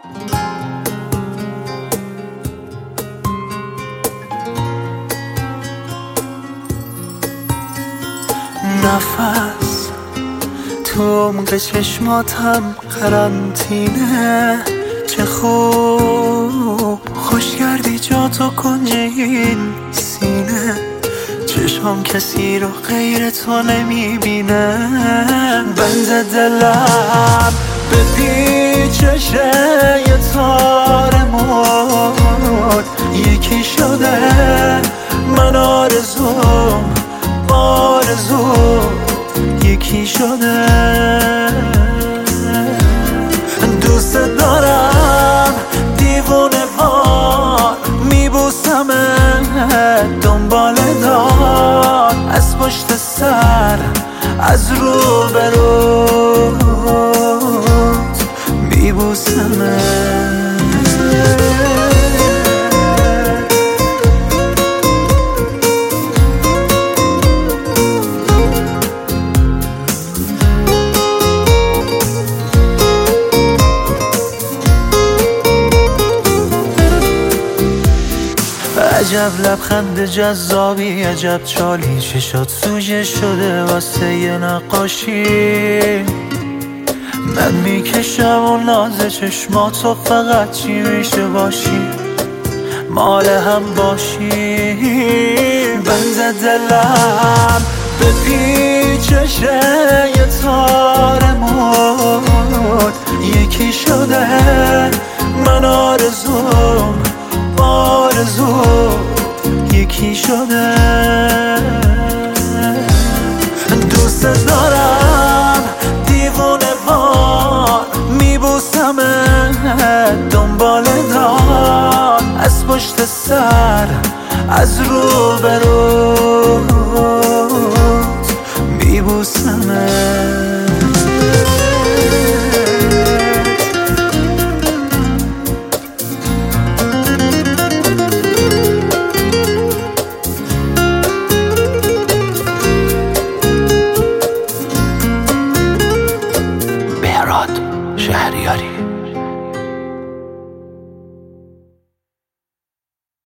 نفس تو عمق چشماتم قرنطینه، چه خوب خوش کردی جا تو کنج این سینه. چشم کسی رو غیر تو نمیبینه، بند دلم به پیچش یه تار موت یکی شده. من آرزوم یکی شده. دوست دارم دیوونه وار میبوسمت دنبال دار، از پشت سر از رو به روت میبوسمت. عجب لبخند جذابی، عجب چالی، چشات سوژه شده واسه یه نقاشی. من میکشم و ناز چشماتو فقط چی میشه باشی، مال هم باشی. بند دلم به پیچش یه تار موت یکی شده. من آرزوم یکی شده. دوست دارم دیوونه وار میبوسمت دنبال دار، از پشت سر از رو به روت میبوسمت. شهریاری.